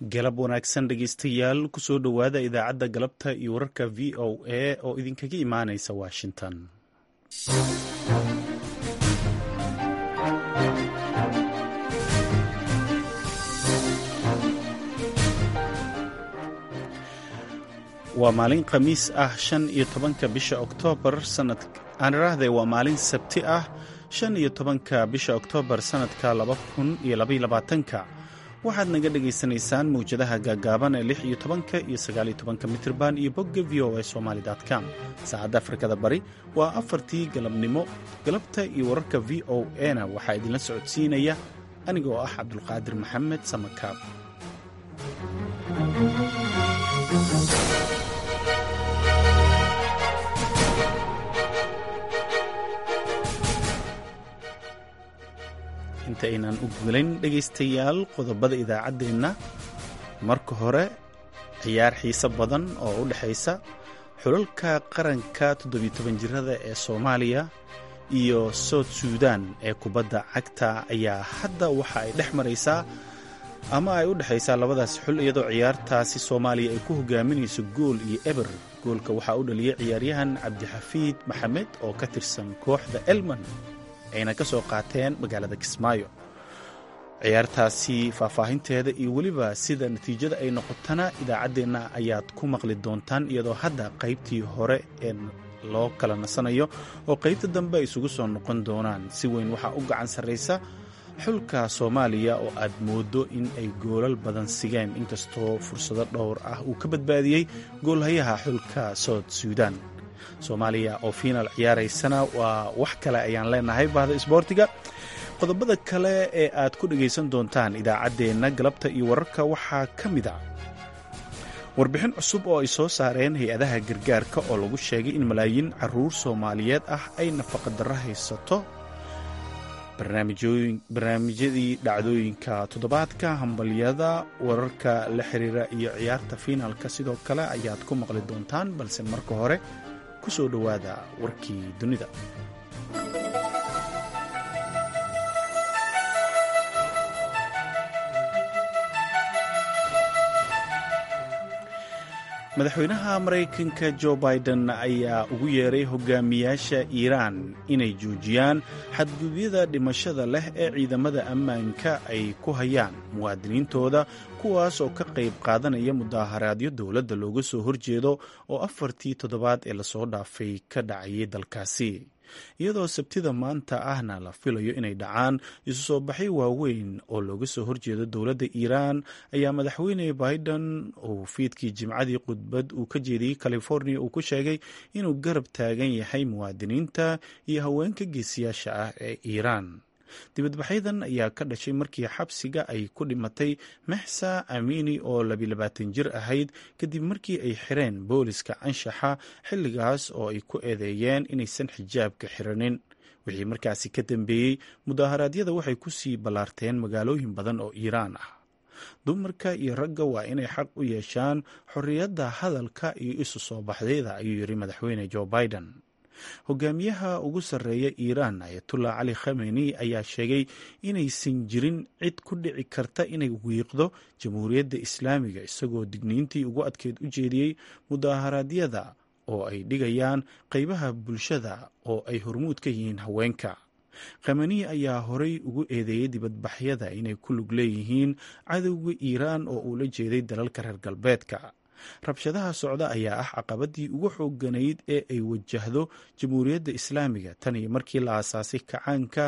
galab wanaagsan dhegeystayaal kusoo dhowaada idaacadda galabta iyo wararka v o a oo idinkaga imaanaysa washington. waa maalin khamiis ah 15 bisha oktoobar waa maalin sabti ah 15 bisha oktoobar sanadka 2022. waxaad naga dhagaysanaysaan mawjadaha gaagaaban ee 16 iyo 19 mitirban iyo bogga voa somali.com. saacadda afrikada bari waa 4tii galabnimo. galabta iyo wararka v o a na waxaa idinla socodsiinaya anigoo ah cabdulqaadir maxamed samakaab. inta aynaan u gulayn dhegaystayaal qodobada idaacaddeenna, marka hore ciyaar xiiso badan oo u dhexaysa xulalka qaranka 17 jirada ee Soomaaliya iyo South Sudan ee kubadda cagta ayaa hadda waxa ay dhex maraysaa ama ay u dhexaysaa labadaas xul, iyadoo ciyaartaasi Soomaaliya ay ku hogaaminayso gool iyo eber. goolka waxaa u dhaliyay ciyaaryahan Cabdixafiid Maxamed oo ka tirsan kooxda Elman ayna ka soo qaateen magaalada Kismaayo. ciyaartaasi faahfaahinteeda iyo weliba sida natiijada ay noqotana idaacaddeenna ayaad ku maqli doontaan, iyadoo hadda qaybtii hore ee loo kala nasanayo oo qaybta dambe ay isugu soo noqon doonaan. si weyn waxaa u gacan sarraysa xulka Soomaaliya oo aad moodo in ay goolal badan sigeen, inkastoo fursado dhowr ah uu ka badbaadiyey goolhayaha xulka South Sudan. Soomaaliya oo fiinaal ciyaaraysana waa wax kale ayaan leenahay bahda isboortiga. qodobada kale ee aad ku dhegaysan doontaan idaacaddeenna galabta iyo wararka waxaa ka mid a warbixin cusub oo ay soo saareen hay-adaha gargaarka oo lagu sheegay in malaayiin carruur Soomaaliyeed ah ay nafaqadarro haysato, barnaamijyadii dhacdooyinka toddobaadka, hambalyada, wararka la xiriira iyo ciyaarta fiinaalka sidoo kale ayaad ku maqli doontaan, balse marka hore ku soo dhowaada warkii dunida. madaxweynaha Maraykanka Joe Biden ayaa ugu yeeray hogaamiyaasha Iiraan inay joojiyaan xadgudubyada dhimashada leh ee ciidamada ammaanka ay ku hayaan muwaadiniintooda, kuwaas oo ka qayb qaadanaya mudaharaadyo dowladda looga soo horjeedo oo 4tii toddobaad ee lasoo dhaafay ka dhacayay dalkaasi. iyadoo sabtida maanta ahna la filayo inay dhacaan isu soo baxay waaweyn oo looga soo horjeedo dowladda Iiraan, ayaa madaxweyne Biden uu fiidkii jimcadii khudbad uu ka jeediyey California uu ku sheegay inuu garab taagan yahay muwaadiniinta iyo haweenka geesiyaasha ah ee Iiraan. dibadbaxyadan ayaa ka dhashay markii xabsiga ay ku dhimatay Mahsa Amini oo 22 jir ahayd kadib markii ay xireen booliska anshaxa xilligaas oo ay ku eedeeyeen inaysan xijaabka xiranin. wixii markaasi ka dambeeyey mudaharaadyada waxay ku sii ballaarteen magaalooyin badan oo Iiraan ah. dumarka iyo ragga waa inay xaq u yeeshaan xorriyadda hadalka iyo isu soo baxdayda, ayuu yiri madaxweyne Joe Biden. hogaamiyaha ugu sarreeya Iiraan Ayatollah Ali Khamenei ayaa sheegay inaysan jirin cid ku dhici karta inay wiiqdo jamhuuriyadda Islaamiga, isagoo digniintii ugu adkeyd u jeediyey mudaharaadyada oo ay dhigayaan qaybaha bulshada oo ay hormuud ka yihiin haweenka. Khamenei ayaa horay ugu eedeeyey dibadbaxyada inay ku lug leeyihiin cadowga Iiraan oo uu la jeeday dalalka reer galbeedka. rabshadaha socda ayaa ah caqabadii ugu xoogganayd ee ay wajahdo jamhuuriyadda Islaamiga tan iyo markii la aasaasay kacaanka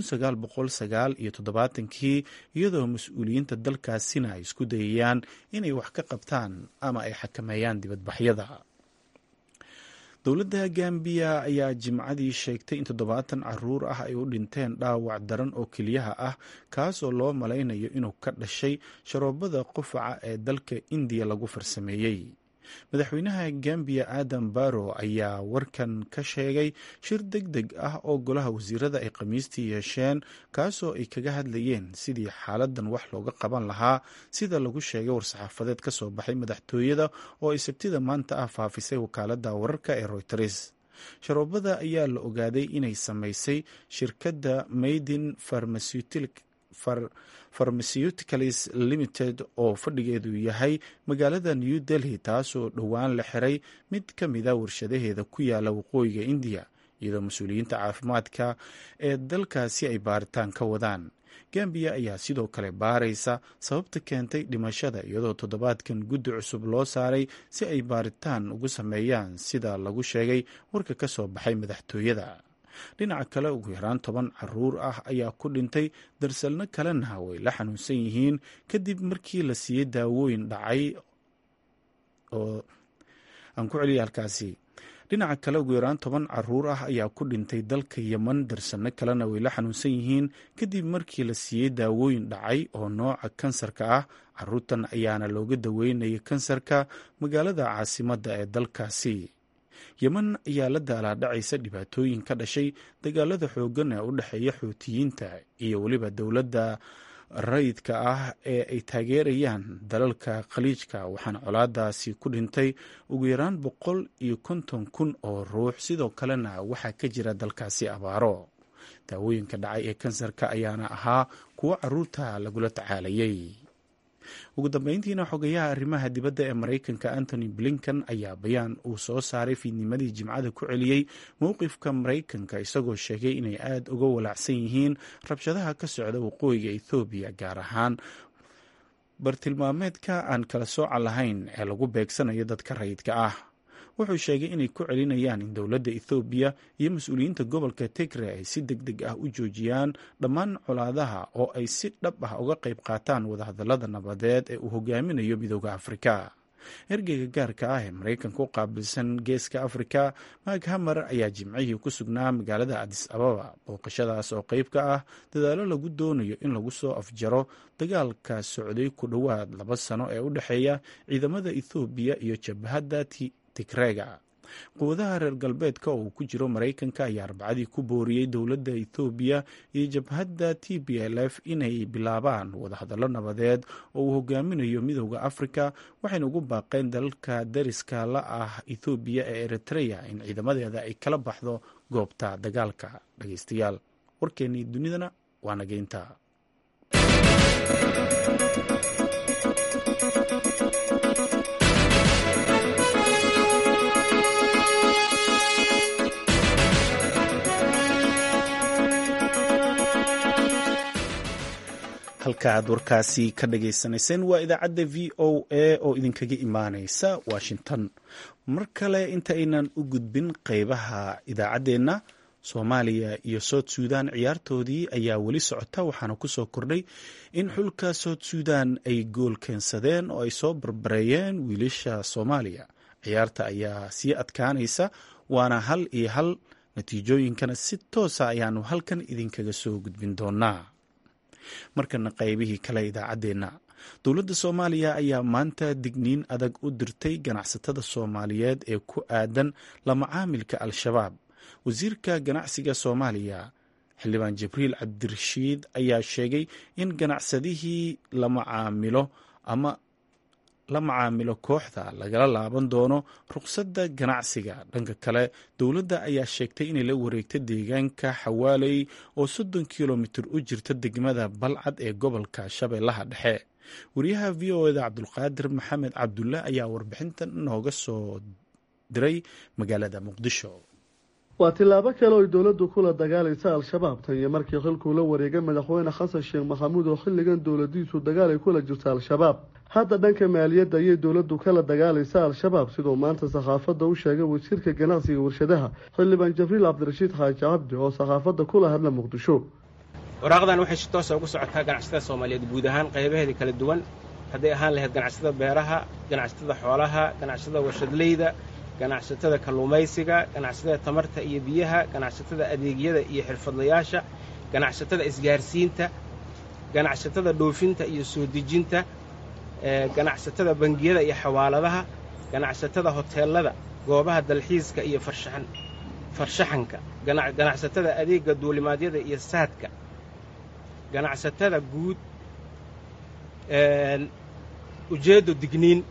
1979, iyadoo mas-uuliyiinta dalkaasina ay isku dayayaan inay wax ka qabtaan ama ay xakameeyaan dibadbaxyada. dowladda Gambiya ayaa jimcadii sheegtay in 70 carruur ah ay u dhinteen dhaawac daran oo keliyaha ah, kaas oo loo malaynayo inuu ka dhashay sharoobada qufaca ee dalka Indiya lagu farsameeyey. madaxweynaha Gambiya Adam Barrow ayaa warkan ka sheegay shir degdeg ah oo golaha wasiirada ay khamiistii yeesheen, kaasoo ay kaga hadlayeen sidii xaaladan wax looga qaban lahaa, sida lagu sheegay war-saxaafadeed ka soo baxay madaxtooyada oo ay sabtida maanta ah faafisay wakaaladda wararka ee Reuters. sharoobada ayaa la ogaaday inay samaysay shirkadda Maydin Pharmaceutical pharmaceuticals limited oo fadhigeedu yahay magaalada new delhi taasoo dhowaan la xiray mid ka mida warshadaheeda ku yaala waqooyiga indiya iyadoo mas-uuliyiinta caafimaadka ee dalkaasi ay baaritaan ka wadaan. gambiya ayaa sidoo kale baaraysa sababta keentay dhimashada iyadoo toddobaadkan guddi cusub loo saaray si ay baaritaan ugu sameeyaan sida lagu sheegay warka ka soo baxay madaxtooyada. dhinaca kale ugu yaraan 10 caruur ah ayaa ku dhintay darsalno kalena way la xanuunsan yihiin kadib markii la siiyey daawooyin dhacay oo aan ku celiyay halkaasi. dhinaca kale ugu yaraan 10 caruur ah ayaa ku dhintay dalka yeman darsanno kalena way la xanuunsan yihiin kadib markii la siiyey daawooyin dhacay oo nooca kansarka ah. caruurtan ayaana looga daweynayay kansarka magaalada caasimadda ee dalkaasi. yeman ayaa la daalaadhacaysa dhibaatooyin ka dhashay dagaalada xooggan ee u dhexeeya xuutiyiinta iyo weliba dowladda rayidka ah ee ay taageerayaan dalalka khaliijka, waxaana colaadaasi ku dhintay ugu yaraan 150,000 oo ruux. sidoo kalena waxaa ka jira dalkaasi abaaro. daawooyinka dhacay ee kansarka ayaana ahaa kuwo caruurta lagula tacaalayay. ugu dambeyntiina xogayaha arrimaha dibadda ee maraykanka Antony Blinken ayaa bayaan uu soo saaray fiidnimadii jimcada ku celiyey mowqifka maraykanka isagoo sheegay inay aada uga walaacsan yihiin rabshadaha ka socda waqooyiga Ethoobiya, gaar ahaan bartilmaameedka aan kala sooca lahayn ee lagu beegsanayo dadka rayidka ah. wuxuu sheegay inay ku celinayaan in dowladda Ethoobiya iyo mas-uuliyiinta gobolka Tigray ay si degdeg ah u joojiyaan dhammaan colaadaha oo ay si dhab ah uga qayb qaataan wadahadallada nabadeed ee uu hogaaminayo midowda Afrika. ergeyga gaarka ah ee maraykanka u qaabilsan geeska Afrika Mark Hammer ayaa jimcihii ku sugnaa magaalada Addis Ababa. booqashadaas oo qayb ka ah dadaalo lagu doonayo in lagu soo afjaro dagaalka socday ku dhowaad 2 sano ee u dhexeeya ciidamada Ethoobiya iyo jabhadda Tigrayga. quwadaha reer galbeedka oo uu ku jiro maraykanka ayaa arbacadii ku booriyey dowladda Ethoobiya iyo jabhadda TPLF inay bilaabaan wadahadallo nabadeed oo uu hogaaminayo midowda Afrika, waxayna ugu baaqeen dalalka dariska la ah Ethoobiya ee Eritrea in ciidamadeeda ay kala baxdo goobta dagaalka. dhageystayaal, warkeennii dunidana waa nageynta. halka aad warkaasi ka dhageysanayseen waa idaacadda VOA oo idinkaga imaaneysa Washington. mar kale inta aynan u gudbin qeybaha idaacaddeenna, Soomaaliya iyo South Sudan ciyaartoodii ayaa weli socota, waxaana ku soo kordhay in xulka South Sudan ay gool keensadeen oo ay soo barbareeyeen wiilasha Soomaaliya. ciyaarta ayaa sii adkaanaysa, waana 1-1. natiijooyinkana si toosa ayaanu halkan idinkaga soo gudbin doonaa. markana qaybihii kale idaacaddeenna, dowladda Soomaaliya ayaa maanta digniin adag u dirtay ganacsatada Soomaaliyeed ee ku aadan la macaamilka Al-shabaab. wasiirka ganacsiga Soomaaliya xildhibaan Jibriil Cabdirashiid ayaa sheegay in ganacsadihii la macaamilo kooxda lagala laaban doono ruqsadda ganacsiga. dhanka kale, dowladda ayaa sheegtay inay la wareegta deegaanka Xawaaley oo 30 kilomitir u jirta degmada Balcad ee gobolka Shabeellaha Dhexe. wariyaha VOA-da Cabdulqaadir Maxamed Cabdulle ayaa warbixintan nooga soo diray magaalada Muqdisho. waa tilaabo kale oo dowladdu kula dagaalaysa Al-shabaab tan iyo markii xilku la wareegay madaxweyne Xasan Sheekh Maxamuud oo xilligan dowladiisu dagaal ay kula jirta Al-shabaab. hadda dhanka maaliyadda ayay dowladdu kala dagaalaysa Al-shabaab, sidoo maanta saxaafadda u sheegay wasiirka ganacsiga warshadaha xildhibaan Jibriil Cabdirashiid Xaaji Cabdi oo saxaafadda kula hadla Muqdisho. waraaqdan waxay si toos ah ugu socotaa ganacsatada Soomaaliyeed guud ahaan qaybaheeda kala duwan, hadday ahaan lahayd ganacsatada beeraha, ganacsatada xoolaha, ganacsatada warshadleyda, ganacsatada kalluumaysiga, ganacsatada tamarta iyo biyaha, ganacsatada adeegyada iyo xirfadlayaasha, ganacsatada isgaarsiinta, ganacsatada dhoofinta iyo soo dejinta, ganacsatada bangiyada iyo xawaaladaha, ganacsatada hoteelada, goobaha dalxiiska iyo farshaxanka, ganacsatada adeega duulimaadyada iyo saadka, ganacsatada guud. ujeeddo digniin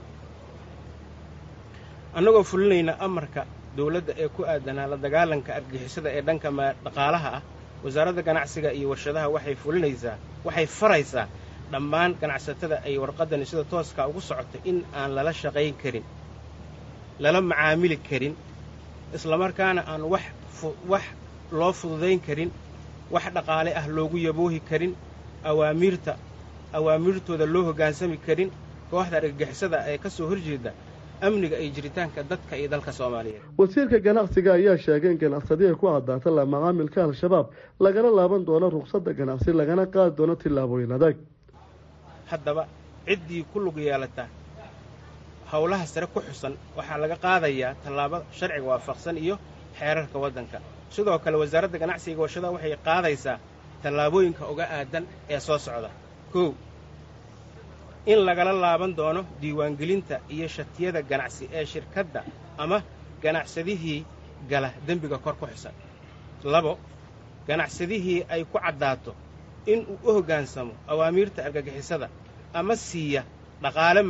annagoo fulinayna amarka dowladda ee ku aadanaa la dagaalanka argixisada ee dhanka dhaqaalaha ah wasaaradda ganacsiga iyo warshadaha waxay faraysaa dhammaan ganacsatada ay warqaddani sida tooskaa ugu socota in aan lala shaqayn karin lala macaamili karin islamarkaana aan wax loo fududayn karin wax dhaqaale ah loogu yaboohi karin awaamirtooda loo hoggaansami karin kooxda argagixisada ee ka soo horjeeda amniga iyo jiritaanka dadka iyo dalka Soomaaliyeed. Wasiirka ganacsiga ayaa sheegay in ganacsiga ku cadaata la macaamilka al-shabaab lagana laaban doono ruqsadda ganacsi lagana qaadi doono tillaabooyin adag. Haddaba ciddii ku lug yeelata hawlaha sare ku xusan waxaa laga qaadayaa tallaabo sharciga waafaqsan iyo xeerarka waddanka. Sidoo kale wasaaradda ganacsiga warshadaha waxay qaadaysaa tallaabooyinka uga aadan ee soo socda. 1 in lagala laaban doono diiwaangelinta iyo shatiyada ganacsi ee shirkadda ama ganacsadihii gala dembiga kor ku xusan. 2 ganacsadihii ay ku caddaato in uu u hoggaansamo awaamirta argagixisada ama siiya dhaqaale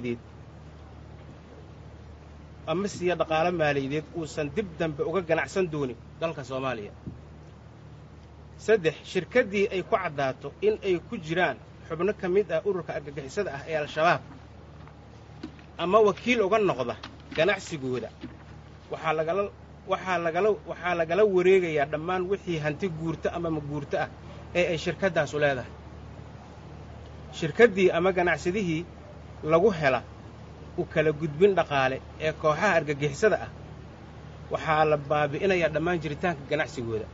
maaliyadeed uusan dib dambe uga ganacsan doonin dalka Soomaaliya. 3 shirkaddii ay ku caddaato in ay ku jiraan xubno ka mid ah ururka argagixisada ah ee al-shabaab ama wakiil uga noqda ganacsigooda waxaa lagala wareegayaa dhammaan wixii hanti guurta ama maguurta ah ee ay shirkaddaasu leedahay. shirkaddii ama ganacsadihii lagu hela u kala gudbin dhaqaale ee kooxaha argagixisada ah waxaa la baabi'inayaa dhammaan jiritaanka ganacsigooda.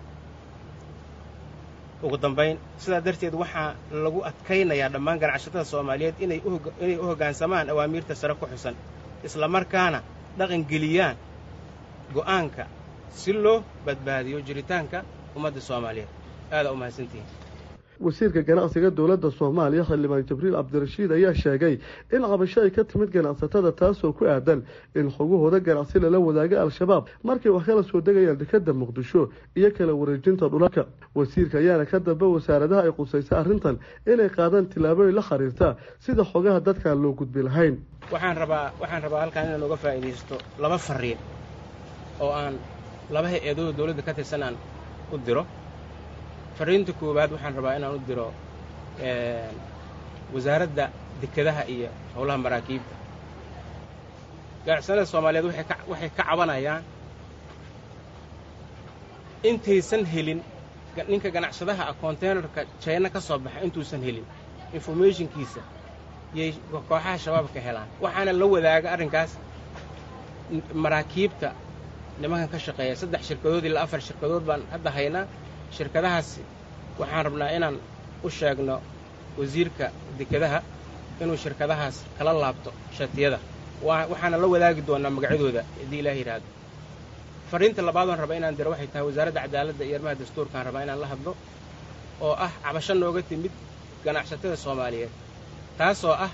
ugu dambayn sidaa darteed waxaa lagu adkaynayaa dhammaan ganacsatada Soomaaliyeed inay u hoggaansamaan awaamirta sare ku xusan isla markaana dhaqan geliyaan go'aanka si loo badbaadiyo jiritaanka ummadda Soomaaliyeed. aad u mahadsantihiin. wasiirka ganacsiga dawladda Soomaaliya Xildhibaan Jibriil Cabdirashiid ayaa sheegay in cabasho ay ka timid ganacsatada taasoo ku aadan in xogahooda ganacsi lala wadaaga al-shabaab markii wax kala soo degayaan dekedda Muqdisho iyo kala wareejinta dhulalka. wasiirka ayaana ka dalba wasaaradaha ay qusaysay arrintan inay qaadaan tillaabooyin la xiriirta sida xogaha dadka loo gudbi lahayn. waxaan rabaa halkaan inaan uga faa'iideysto 2 fariin oo aan 2 hay'adood dawladda ka tirsan u diro. fariinta koowaad waxaan rabaa inaan u diro wasaaradda dekedaha iyo howlaha maraakiibta. ganacsatada Soomaaliyeed waxay ka cabanayaan intaysan helin ninka ganacsadaha containerka China ka soo baxa intuusan helin informationkiisa yay kooxaha shabaabka helaan. waxaana la wadaaga arrinkaas maraakiibta nimankan ka shaqeeya 3 shirkadood ilaa 4 shirkadood baan hadda haynaa. shirkadahaasi waxaan rabnaa inaan u sheegno wasiirka dekedaha inuu shirkadahaas kala laabto shatiyada waxaana la wadaagi doonaa magacyadooda haddii Ilaahay yiraahdo. fariinta labaad aan rabaa inaan diro waxay tahay wasaaradda cadaaladda iyo arrimaha dastuurka aan rabaa inaan la hadlo oo ah cabasho nooga timid ganacsatada Soomaaliyeed taasoo ah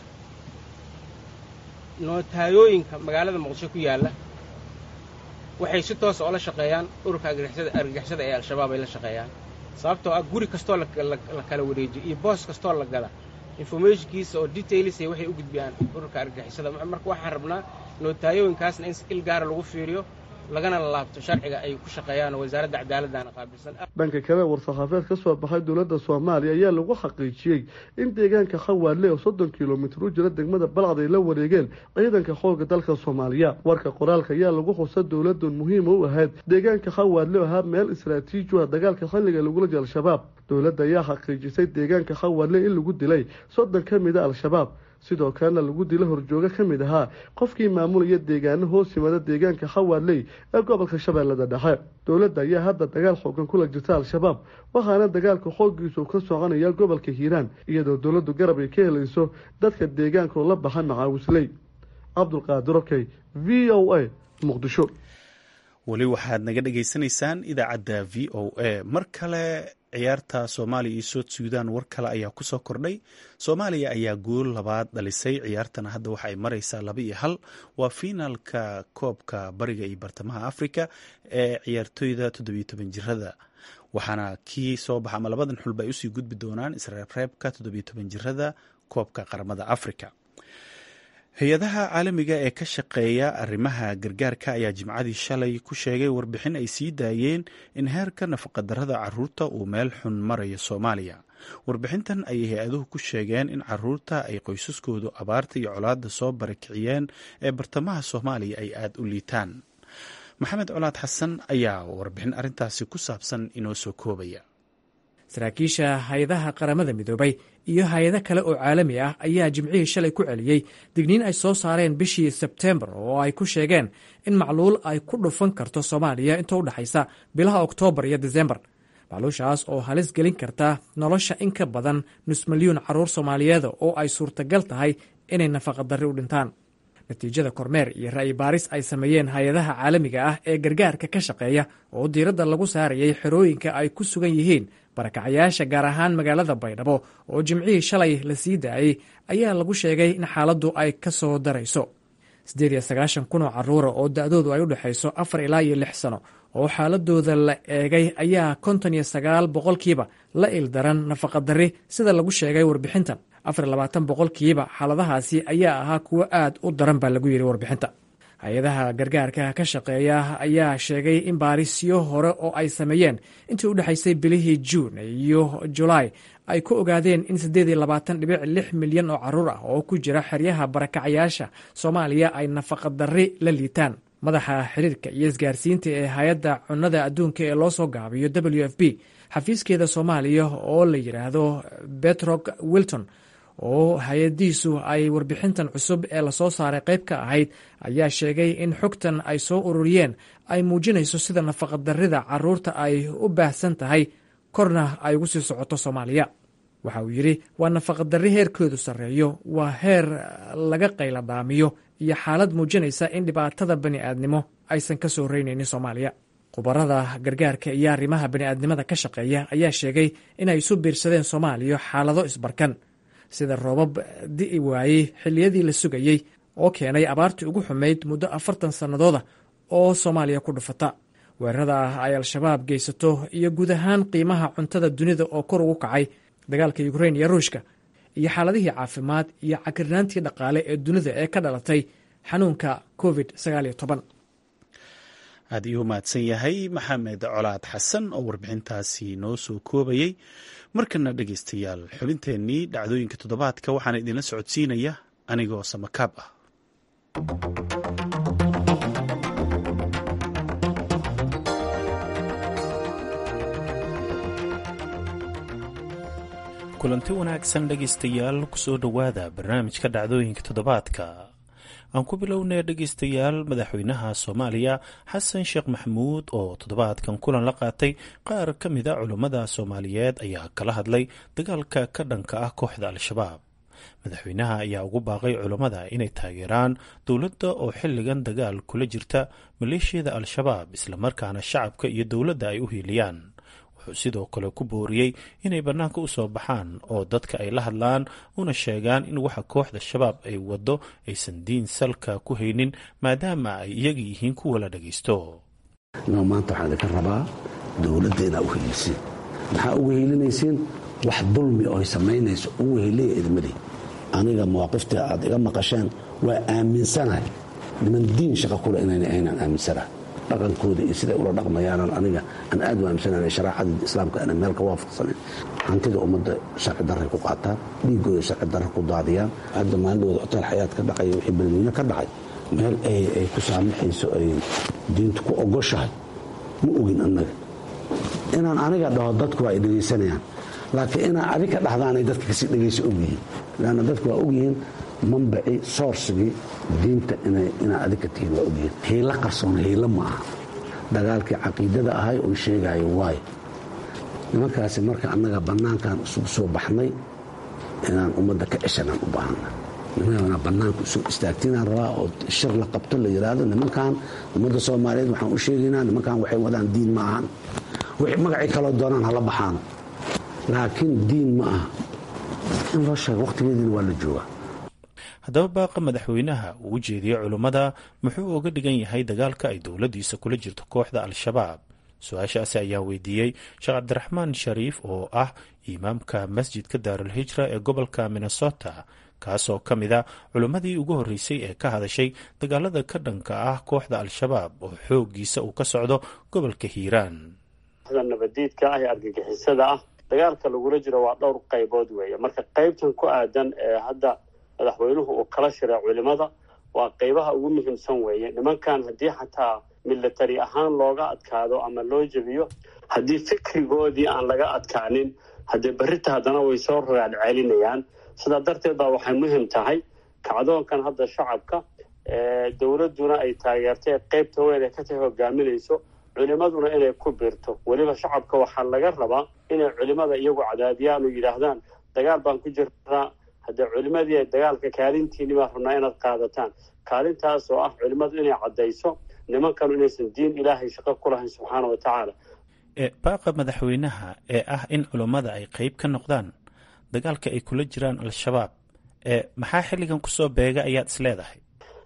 nootayooyinka magaalada Muqdisho ku yaala waxay si toos ah la shaqeeyaan ururka argagixisada ee al-shabaab ay la shaqeeyaan sababtoo ah guri kastoo la kala wareejiyo iyo boos kastoo la gala informationkiisa oo details ay waxay u gudbiyaan ururka argagixisada. marka waxaan rabnaa nootayooyinkaasna in il gaar lagu fiiriyo lagana laabto sharciga ay ku shaqeeyaan wasaaradda cadaaladda qaabilsan. dhanka kale war-saxaafadeed ka soo baxay dawladda Soomaaliya ayaa lagu xaqiijiyay in deegaanka Xawaadle oo 30 kiiloomitir u jira degmada Balcad ay la wareegeen ciidanka xoogga dalka Soomaaliya. warka qoraalka ayaa lagu xusay dawladdu muhiim u ahayd deegaanka Xawaadle oo meel istiraatiiji ah dagaalka xilliga lagula jiro al-shabaab. dawladda ayaa xaqiijisay deegaanka Xawaadle in lagu dilay 30 ka mid ah al-shabaab sidoo kalena lagu dilo horjooga ka mid ahaa qofkii maamulaya deegaano hoos yimada deegaanka Xawaadle ee gobolka Shabeellada Dhexe. dawladda ayaa hadda dagaal xoogan kula jirta al-shabaab waxaana dagaalka xooggiisu ka soconaya gobolka Hiiraan iyadoo dawladdu garab ay ka helayso dadka deegaanka oo la baxan macaawisley. Cabdulqaadir Okey, VOA, Muqdisho. weli waxaad naga dhageysanaysaan idaacadda VOA. mar kale ciyaarta Soomaaliya iyo South Sudan war kale ayaa ku soo kordhay. Soomaaliya ayaa gool labaad dhalisay, ciyaartana hadda waxa ay maraysaa 2-1. waa finaalka koobka bariga iyo bartamaha Afrika ee ciyaartoyda 17 jirada. waxaana kii soo baxa ama labadan xulba ay usii gudbi doonaan isreebreebka 17 jirada koobka qaramada Afrika. hay-adaha caalamiga ee ka shaqeeya arrimaha gargaarka ayaa jimcadii shalay ku sheegay warbixin ay sii daayeen in heerka nafaqadarrada caruurta uu meel xun marayo soomaaliya. warbixintan ayay hay-aduhu ku sheegeen in caruurta ay qoysaskoodu abaarta iyo colaadda soo barakiciyeen ee bartamaha soomaaliya ay aada u liitaan. maxamed colaad xasan ayaa warbixin arrintaasi ku saabsan inoo soo koobaya. saraakiisha hay-adaha qaramada midoobay iyo hay-ado kale oo caalami ah ayaa jimcihii shalay ku celiyey digniin ay soo saareen bishii sebteembar oo ay ku sheegeen in macluul ay ku dhufan karto soomaaliya inta u dhexaysa bilaha oktoobar iyo disembar. macluushaas oo halis gelin karta nolosha in ka badan nus milyuun carruur soomaaliyeed oo ay suurtagal tahay inay nafaqadarri u dhintaan. natiijada kormeer iyo ra'yi baaris ay sameeyeen hay-adaha caalamiga ah ee gargaarka ka shaqeeya oo diiradda lagu saarayay xerooyinka ay ku sugan yihiin barakacayaasha gaar ahaan magaalada baydhabo oo jimcihii shalay la sii daayey ayaa lagu sheegay in xaaladdu ay ka soo darayso. 98,000 oo carruura oo da'doodu ay u dhexayso 4 ilaa iyo 6 sano oo xaaladooda la eegay ayaa 59% la ildaran nafaqadarri sida lagu sheegay warbixintan. 24% xaaladahaasi ayaa ahaa kuwo aad u daran baa lagu yidhi warbixinta. hay-adaha gargaarka ka shaqeeya ayaa sheegay in baarisyo hore oo ay sameeyeen intii u dhexaysay bilihii juun iyo julaay ay ku ogaadeen in 28.6 milyan oo carruur ah oo ku jira xeryaha barakacayaasha soomaaliya ay nafaqadarri la liitaan. madaxa xiriirka iyo isgaarsiinta ee hay-adda cunnada adduunka ee loo soo gaabiyo WFP xafiiskeeda soomaaliya oo la yidhaahdo Betrock Wilton oo hay-adiisu ay warbixintan cusub ee lasoo saaray qayb ka ahayd ayaa sheegay in xogtan ay soo ururiyeen ay muujinayso sida nafaqadarrida carruurta ay u baahsan tahay korna ay ugu sii socoto soomaaliya. waxa uu yidhi waa nafaqadarri heerkoodu sarreeyo, waa heer laga qayladhaamiyo iyo xaalad muujinaysa in dhibaatada bani'aadnimo aysan ka soo reynaynin soomaaliya. khubarada gargaarka iyo arrimaha bani'aadnimada ka shaqeeya ayaa sheegay inay isu biirsadeen soomaaliya xaalado isbarkan sida roobab di'i waayey xilliyadii la sugayey oo keenay abaartii ugu xumayd muddo 40 sannadooda oo soomaaliya ku dhufata. weerarada ay al-shabaab geysato iyo guud ahaan qiimaha cuntada dunida oo kor ugu kacay, dagaalka Ukraine iyo Ruushka, iyo xaaladihii caafimaad iyo cakirnaantii dhaqaale ee dunida ee ka dhalatay xanuunka COVID-19. aad iyuu mahadsan yahay maxamed colaad xasan oo warbixintaasi noo soo koobayey. markana dhegaystayaal, xubinteennii dhacdooyinka toddobaadka waxaana idinla socodsiinaya anigoo samakaab ah. kulanti wanaagsan dhegaystayaal, kusoo dhowaada barnaamijka dhacdooyinka toddobaadka. aan ku bilownay dhegaystayaal, madaxweynaha soomaaliya xasan sheekh maxamuud oo toddobaadkan kulan la qaatay qaar ka mida culummada soomaaliyeed ayaa kala hadlay dagaalka ka dhanka ah kooxda al-shabaab. madaxweynaha ayaa ugu baaqay culummada inay taageeraan dowladda oo xilligan dagaal kula jirta maleeshiyada al-shabaab, islamarkaana shacabka iyo dowladda ay u hiiliyaan. sidoo kale ku booriyey inay bannaanka u soo baxaan oo dadka ay la hadlaan una sheegaan in waxa kooxda shabaab ay waddo aysan diin salka ku haynin, maadaama ay iyaga yihiin kuwa la dhagaysto. maanta waxaan idinka rabaa dowladda inaa u heliisiin. maxaa uga helinaysiin? wax dulmi oo ay samaynayso uga heliya idmadii. aniga mawaaqifta aad iga maqasheen waa aaminsanahay niman diin shaqa kule inaan aaminsanahay. dhaqankooda iyo siday ula dhaqmayaanan aniga aan aad u aaminsanayn sharaacada islaamka ana meel ka waafaqsanin. hantida ummadda sharci darray ku qaataan, dhiigooda sharci darra ku daadiyaan. hadda maalidooda hotel xayaad ka dhacay, wixii beledweyne ka dhacay, meel ay ku saamaxayso ay diintu ku ogoshahay ma ogin annaga. inaan aniga dhaho dadku waa ay dhegaysanayaan, laakiin inaan adiga dhahdaanay dadka kasii dhegaysa ogyihiin. laanna dadku waa ogyihiin manbaci soorsigii diinta inaa adiga tihiin waa ogyihiin. hiilo qarsoon hiilo ma aha. dagaalkii caqiidada ahay oo sheegayo waayo. nimankaasi marka annaga bannaankan isugu soo baxnay inaan ummadda ka ceshanaan u baahana. nimanana bannaanka isu istaagtinaan rabaa oo shir la qabto la yidhaahdo nimankan ummadda soomaaliyeed waxaan u sheegaynaa nimankan waxay wadaan diin ma ahan. wixii magacii kaloo doonaan hala baxaano, laakiin diin ma aha. in loo sheego wakhtigeediina waa la joogaa. haddaba baaqa madaxweynaha uu u jeediyey culummada muxuu uga dhigan yahay dagaalka ay dowladdiisa kula jirto kooxda al-shabaab? su-aashaasi ayaa weydiiyey sheekh cabdiraxmaan shariif oo ah imaamka masjidka daarulhijra ee gobolka minnesota, kaasoo ka mid a culimmadii ugu horreysay ee ka hadashay dagaalada ka dhanka ah kooxda al-shabaab oo xooggiisa uu ka socdo gobolka hiiraan. nabadiidka ah ee argagixisada ah dagaalka lagula jiro waa dhowr qaybood weeye. marka qaybtan ku aadan ee hadda madaxweynuhu uu kala shiray culimada waa qaybaha ugu muhiimsan weeye. nimankan haddii xataa military ahaan looga adkaado ama loo jebiyo, haddii fikrigoodii aan laga adkaanin, haddii berrita haddana way soo rogaal celinayaan. sidaa darteed baa waxay muhiim tahay kacdoonkan hadda shacabka dowladduna ay taageertay qaybta weyn ee ka tahay hogaaminayso, culimaduna inay ku biirto. weliba shacabka waxaa laga rabaa inay culimada iyagu cadaadiyaan oo yidhaahdaan dagaal baan ku jirnaa, haddii culimadii ay dagaalka kaalintiini baan rabnaa inaad qaadataan. kaalintaas oo ah culimadu inay caddayso nimankanu inaysan diin ilaahay shaqo ku lahayn subxaana wa tacaala. baaqa madaxweynaha ee ah in culummada ay qayb ka noqdaan dagaalka ay kula jiraan al-shabaab maxaa xilligan kusoo beega ayaad isleedahay?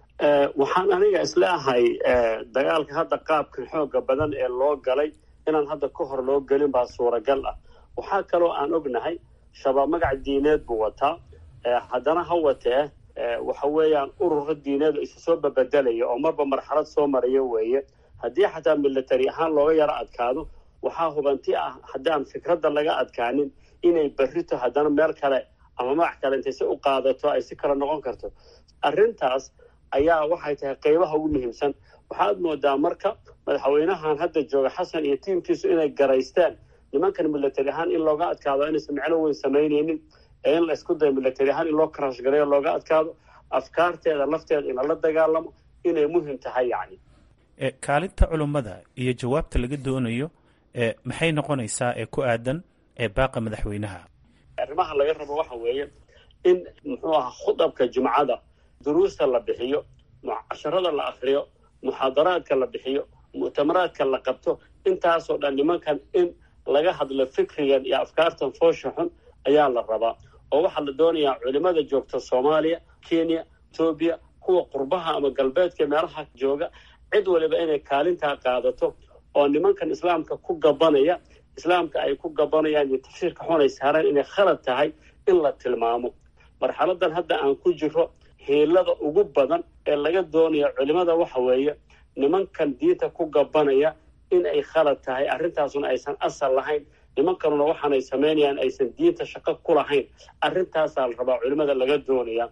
waxaan aniga isleeahay dagaalka hadda qaabkan xooga badan ee loo galay inaan hadda ka hor loo gelin baa suuragal ah. waxaa kaloo aan ognahay shabaab magac diineed buu wataa, haddana ha watee waxa weeyaan ururo diineed isa soo babedelaya oo marba marxalad soo maraya weeye. haddii xataa military ahaan looga yaro adkaado, waxaa hubanti ah haddii aan fikradda laga adkaanin inay berrito haddana meel kale ama magac kale intay si u qaadato ay si kale noqon karto. arrintaas ayaa waxay tahay qaybaha ugu muhiimsan. waxaad moodaa marka madaxweynahan hadda jooga xasan iyo tiimkiisu inay garaysteen nimankan military ahaan in looga adkaado inaysan micno weyn samaynaynin, ee in la isku dayo military ahaan in loo karash gareeyo looga adkaado, afkaarteeda lafteeda in lala dagaalamo inay muhiim tahay. yacni kaalinta culummada iyo jawaabta laga doonayo maxay noqonaysaa ee ku aadan baaqa madaxweynaha? arrimaha laga rabo waxa weeye in muxuu ahaa khudabka jumcada duruusta la bixiyo, casharada la akriyo, muxaadaraadka la bixiyo, mu'tamaraadka la qabto. intaasoo dhan nimankan in laga hadlo fikrigan iyo afkaartan foosha xun ayaa la rabaa. oo waxaa la doonayaa culimada joogta Soomaaliya, Kenya, Ethiopia, kuwa qurbaha ama galbeedka meelaha jooga, cid waliba inay kaalintaa qaadato oo nimankan islaamka ku gabanaya, islaamka ay ku gabanayaan iyo tafsiirka xun ay saareen inay khalad tahay in la tilmaamo. marxaladan hadda aan ku jiro hiilada ugu badan ee laga doonaya culimada waxa weeye nimankan diinta ku gabanaya in ay khalad tahay, arrintaasuna aysan asal lahayn, nimankanuna waxaanay samaynayaan aysan diinta shaqo ku lahayn. arrintaasaa la rabaa culimada laga doonaya.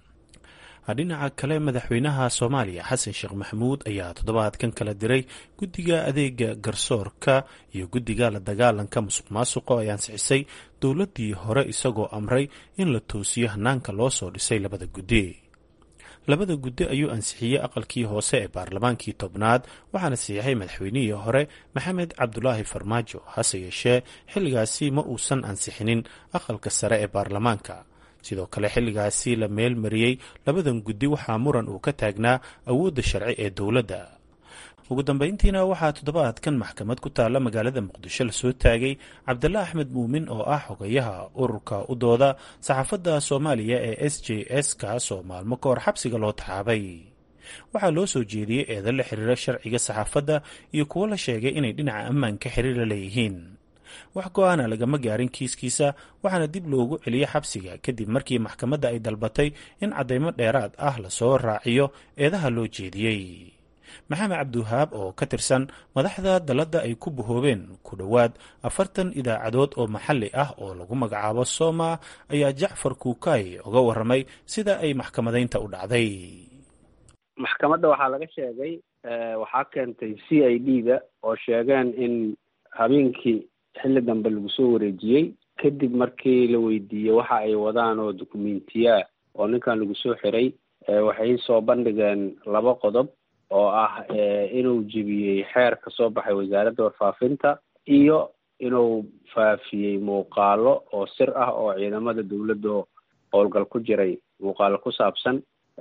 dhinaca kale madaxweynaha Soomaaliya Xasan Sheekh Maxamuud ayaa toddobaadkan kala diray guddiga adeega garsoorka iyo guddiga la dagaalanka musuqmaasuqa ay ansixisay dowladdii hore, isagoo amray in la toosiyo hanaanka loo soo dhisay labada guddi. labada guddi ayuu ansixiyey aqalkii hoose ee baarlamaankii 10aad, waxaana saxiixay madaxweynihii hore Maxamed Cabdulaahi Farmaajo. hase yeeshee xilligaasi ma uusan ansixinin aqalka sare ee baarlamaanka. sidoo kale xilligaasi la meel mariyey labadan guddi waxaa muran uu ka taagnaa awoodda sharci ee dowladda. ugu dambeyntiina waxaa toddobaadkan maxkamad ku taalla magaalada muqdisho lasoo taagay Cabdalla Axmed Muumin oo ah xogayaha ururka u dooda saxaafadda Soomaaliya ee SJS, kaasoo maalmo ka hor xabsiga loo taxaabay. waxaa loo soo jeediyey eedan la xiriira sharciga saxaafadda iyo kuwo la sheegay inay dhinaca ammaanka xiriir la leeyihiin. wax go-aana lagama gaarin kiiskiisa, waxaana dib loogu celiyey xabsiga kadib markii maxkamadda ay dalbatay in caddaymo dheeraad ah lasoo raaciyo eedaha loo jeediyey. maxamed cabdiwahaab oo ka tirsan madaxda dalladda ay ku buhoobeen ku dhowaad 40 idaacadood oo maxalli ah oo lagu magacaabo Soma ayaa Jacfar Kuukay uga warramay sida ay maxkamadaynta u dhacday. maxkamadda waxaa laga sheegay waxaa keentay CID-da oo sheegeen in habeenkii xilli dambe lagu soo wareejiyey kadib markii la weydiiyey waxa ay wadaan oo dukumentiya oo ninkan lagu soo xiray. waxay soo bandhigeen 2 qodob oo ah inuu jebiyey xeer ka soo baxay wasaaradda warfaafinta iyo inuu faafiyey muuqaalo oo sir ah oo ciidamada dowladda howlgal ku jiray muuqaalo ku saabsan.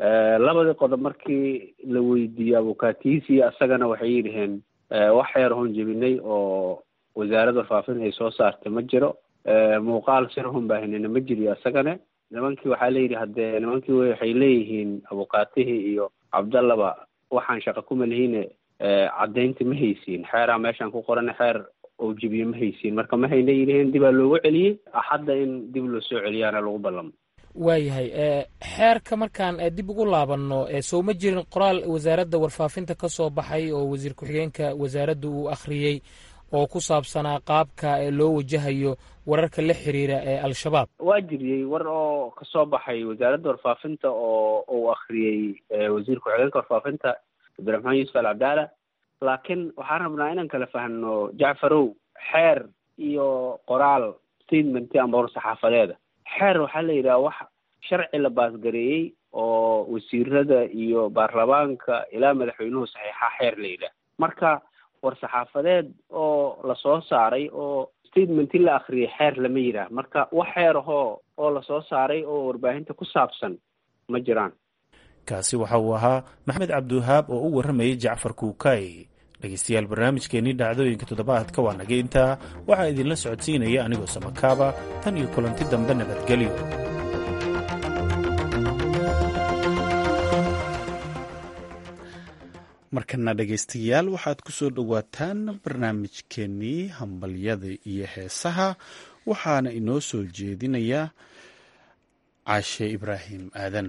2 qodob markii la weydiiyey abukaatiisi asagana waxay yidhaheen wax xeer hun jebinay oo wasaaradda warfaafinta ay soo saartay ma jiro, muuqaal sir hun baahinina ma jiriyo asagana. nimankii waxaa layidhi haddee nimankii waxay leeyihiin abukaatihii iyo cabdallaba waxaan shaqo kuma lihiine caddaynta ma haysiin, xeeraa meeshaan ku qoran xeer oo jebiye ma haysiin, marka ma hayna yidhaheen dibaa loogu celiyey. hadda in dib loo soo celiyaana lagu ballamo. waayahay xeerka markaan dib ugu laabanno soo ma jirin qoraal wasaaradda warfaafinta ka soo baxay oo wasiir ku-xigeenka wasaaradda uu akhriyey oo ku saabsanaa qaabka loo wajahayo wararka la xiriira ee al-shabaab? waa jiriyey war oo kasoo baxay wasaaradda warfaafinta oo uu akhriyey wasiir ku-xigeenka warfaafinta cabdiraxmaan yuusuf alcabdaala, laakiin waxaan rabnaa inaan kala fahno jacfarow, xeer iyo qoraal statement amba war saxaafadeeda. xeer waxaa la yidhaha wax sharci la baasgareeyey oo wasiirada iyo baarlamaanka ilaa madaxweynuhu saxiixa xeer la yidhaha. marka war saxaafadeed oo lasoo saaray oo statementi la akriyay xeer lama yidhaah. marka wax xeer ahoo oo lasoo saaray oo warbaahinta ku saabsan ma jiraan. kaasi waxa uu ahaa maxamed cabdiwahaab oo u warramayay jacfar kuukay. dhegeystayaal, barnaamijkeennii dhacdooyinka toddobaadka waa naga intaa. waxaa idinla socodsiinaya anigoo samakaaba. tan iyo kulanti dambe, nabadgelyo. markana dhegeystayaal, waxaad ku soo dhowaataan barnaamijkeennii hambalyada iyo heesaha. waxaana inoo soo jeedinaya caashe ibraahim aadan.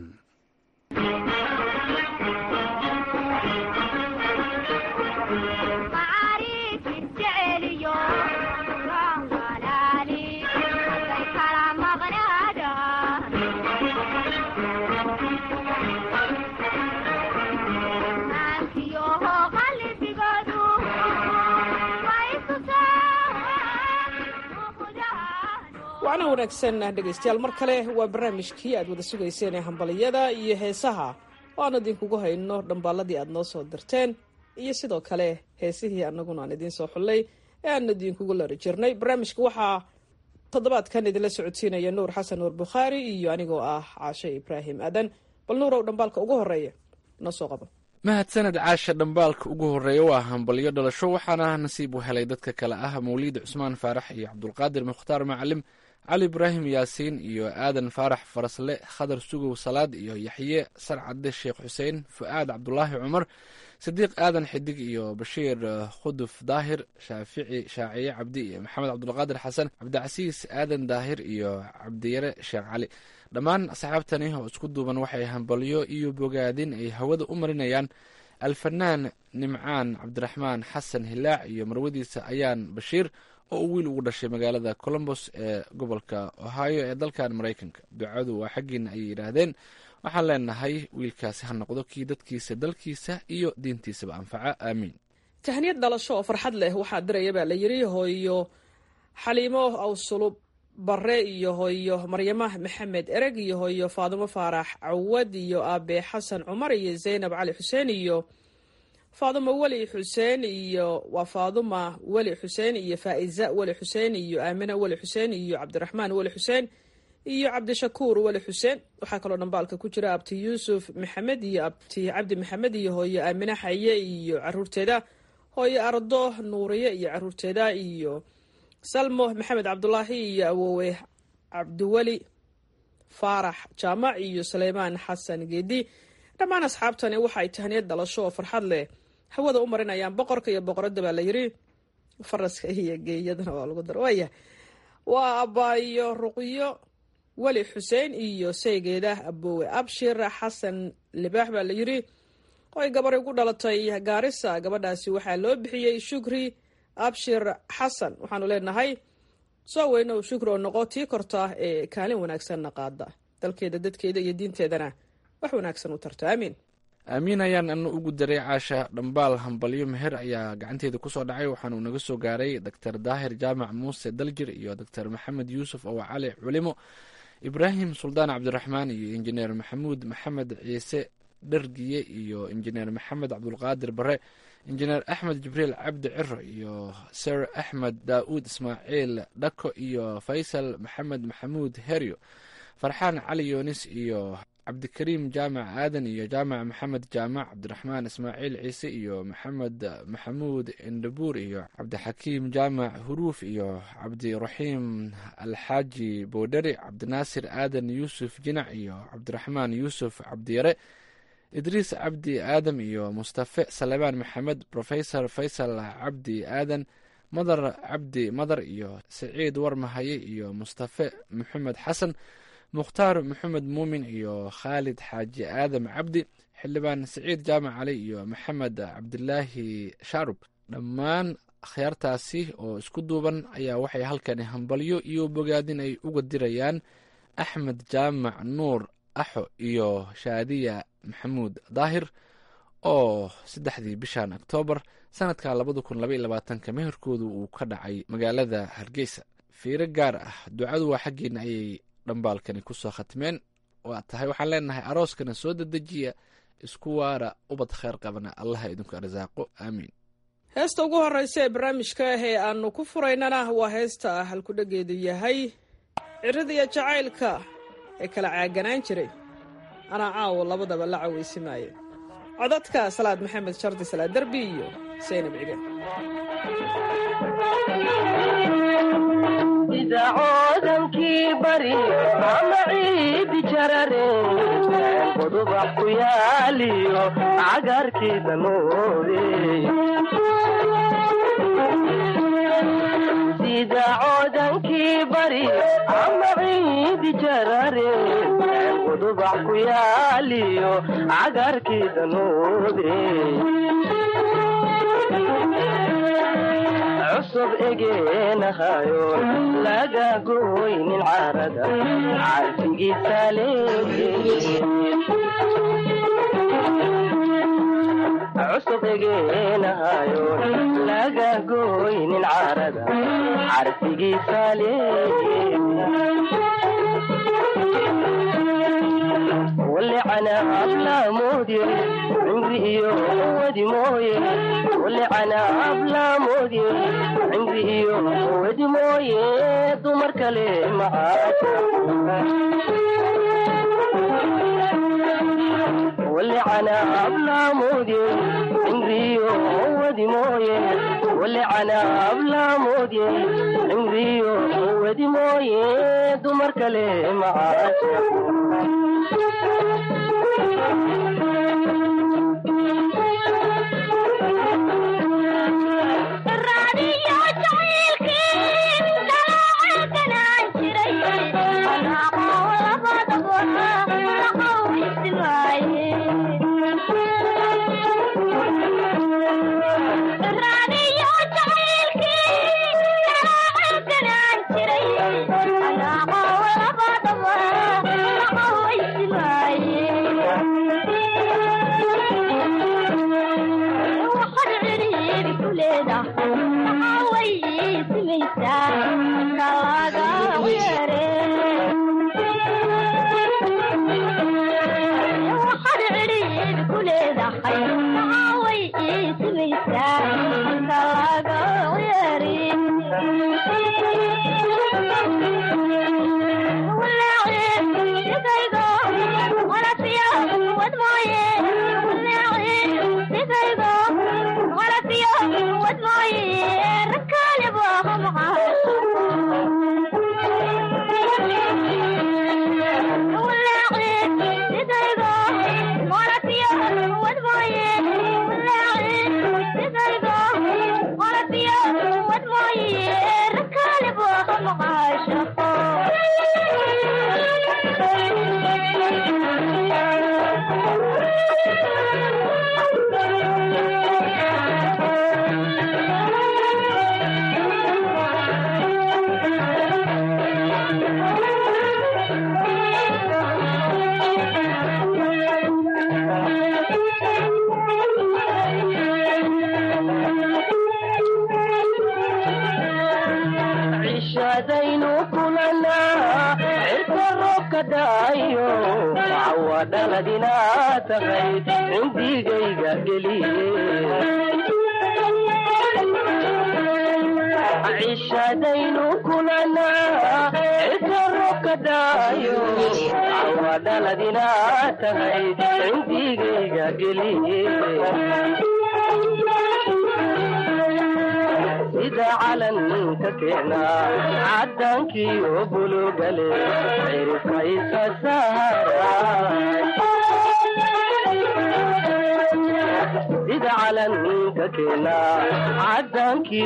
wacna wanaagsan dhegaystayaal, mar kale waa barnaamijkii aad wada sugayseen ee hambaliyada iyo heesaha oo aan idinkugu hayno dhambaaladii aad noo soo dirteen iyo sidoo kale heesihii annaguna aan idiin soo xullay ee aan idinkugu lari jirnay. barnaamijka waxaa toddobaadkan idinla socodsiinaya nuur xasan nuur bukhaari iyo anigoo ah caashe ibraahim aadan. bal nuurow, dhambaalka ugu horeeya noo soo qabo. mahadsaned caasha. dhambaalka ugu horeeya waa hambalyo dhalasho, waxaana nasiib u helay dadka kale ah mawliid cusmaan faarax iyo cabdulqaadir mukhtaar macalim, cali ibraahim yaasiin iyo aadan faarax farasle, khadar sugow salaad iyo yaxye sarcadde sheekh xuseen, fu'aad cabdulaahi cumar, sidiiq aadan xidig iyo bashiir khuduf daahir, shaafici shaaciye cabdi iyo maxamed cabdulqaadir xasan, cabdicasiis aadan daahir iyo cabdiyare sheekh cali. dhammaan asxaabtani oo isku duuban waxay hambalyo iyo bogaadin ay hawada u marinayaan alfanaan nimcaan cabdiraxmaan xasan hilaac iyo marwadiisa ayaan bashiir oo uu wiil ugu dhashay magaalada colombos ee gobolka ohio ee dalkan maraykanka. ducadu waa xaggiina ayay yidhaahdeen. waxaan leenahay wiilkaasi ha noqdo kii dadkiisa, dalkiisa iyo diintiisaba anfaca, aamiin. tahniyad dhalasho oo farxad leh waxaa diraya baa la yidhi hooyo xaliimo awsulub bare iyo hooyo maryama maxamed ereg iyo hooyo faadimo faarax cawad iyo aabe xasan cumar iyo zaynab cali xuseen iyo faaduma weli xuseen iyo waa faaduma weli xuseen iyo faa'iza weli xuseen iyo aamina weli xuseen iyo cabdiraxmaan weli xuseen iyo cabdishakuur weli xuseen. waxaa kaloo dhambaalka ku jira abti yuusuf maxamed iyo abti cabdi maxamed iyo hooyo aamina xaye iyo caruurteeda, hooyo ardo nuuriye iyo caruurteeda, iyo salmo maxamed cabdulaahi iyo awowe cabdiweli faarax jaamac iyo suleymaan xasan geedi. dhammaan asxaabtani waxaay tahniyad dhalasho oo farxad leh hawada u marinayaan boqorka iyo boqoradda baa la yidhi, faraska iyo geeyadana waa lagu dar. waaya waa abaayo ruqyo weli xuseen iyo saygeeda abowe abshir xasan libaax baa la yidhi, oo ay gabar ugu dhalatay gaarisa. gabadhaasi waxaa loo bixiyey shukri abshir xasan. waxaanu leenahay soo weynow shukri oo noqo tii korta ee kaalin wanaagsanna qaada, dalkeeda dadkeeda iyo diinteedana wax wanaagsan u tarto, aamiin. aamiin ayaan anu ugu daray caasha. dhambaal hambalyo meher ayaa gacanteeda kusoo dhacay. waxaanuu naga soo gaaray doctor daahir jaamac muuse daljir iyo doctor maxamed yuusuf oo cali culimo, ibraahim suldaan cabdiraxmaan iyo injineer maxamuud maxamed ciise dhargiye iyo injineer maxamed cabdulqaadir bare, injineer axmed jibriil cabdi ciro iyo sir axmed daa'uud ismaaciil dhako iyo faysal maxamed maxamuud heryo, farxaan cali yoonis iyo cabdikariim jaamac aadan iyo jaamac maxamed jaamac, cabdiraxmaan ismaaciil ciise iyo maxamed maxamuud indhabuur iyo cabdixakiim jaamac huruuf iyo cabdiraxiim alxaaji boodheri, cabdinaasir aadan yuusuf jinac iyo cabdiraxmaan yuusuf cabdiyare, idriis cabdi aadam iyo mustafe salebaan maxamed, rofesor faysal cabdi aadan, madar cabdi madar iyo siciid warmahaye iyo mustafe maxamed xasan, mukhtaar maxamed muumin iyo khaalid xaaji aadam cabdi, xildhibaan siciid jaamac cali iyo maxamed cabdilaahi shaarub. dhammaan akhyaartaasi oo isku duuban ayaa waxay halkani hambalyo iyo bogaadin ay uga dirayaan axmed jaamac nuur axo iyo shaadiya maxamuud daahir oo 3 bishan oktoobar sanadka 2022 meherkoodu uu ka dhacay magaalada Hargeysa. fiiro gaar ah ducadu waa xaggeena ayay dhambaalkani kusoo khatmeen. waa tahay waxaan leenahay arooskana soo dedejiya, isku waara, ubad khayr qabana allaha idinku arsaaqo, aamiin. heesta ugu horeysa ee barnaamijka ah ee aanu ku furaynana waa heesta halkudhageedu yahay cirada iyo jacaylka ee kala caaganaan jiray anaa caawo labadaba la caweysimaaye. codadka salaad maxamed shardi salaad derbi iyo saynab cige. idacoodankii bari ama ciidi jarare qodobax ku yaaliyo cagarkii danoode idacoodankii bari ama ciidi jarare qodobax ku yaaliyo cagarkii danoode cusub egeenahayo laga goynin carada carfigiisa leeyahay cusub egeenahayo laga goynin carada carfigiisa leeyahay ولعنا أبلا مودي عمري إيو ودي مويه ولعنا أبلا مودي عمري إيو ودي مويه دمر كلي معاك ولعنا أبلا مودي عمري إيو ودي مويه ولعنا أبلا مودي عمري إيو ودي مويه دمر كلي معاك إذا علنك كنا عدنكي وبلوغلي عرف عيسى سهران إذا علنك كنا عدنكي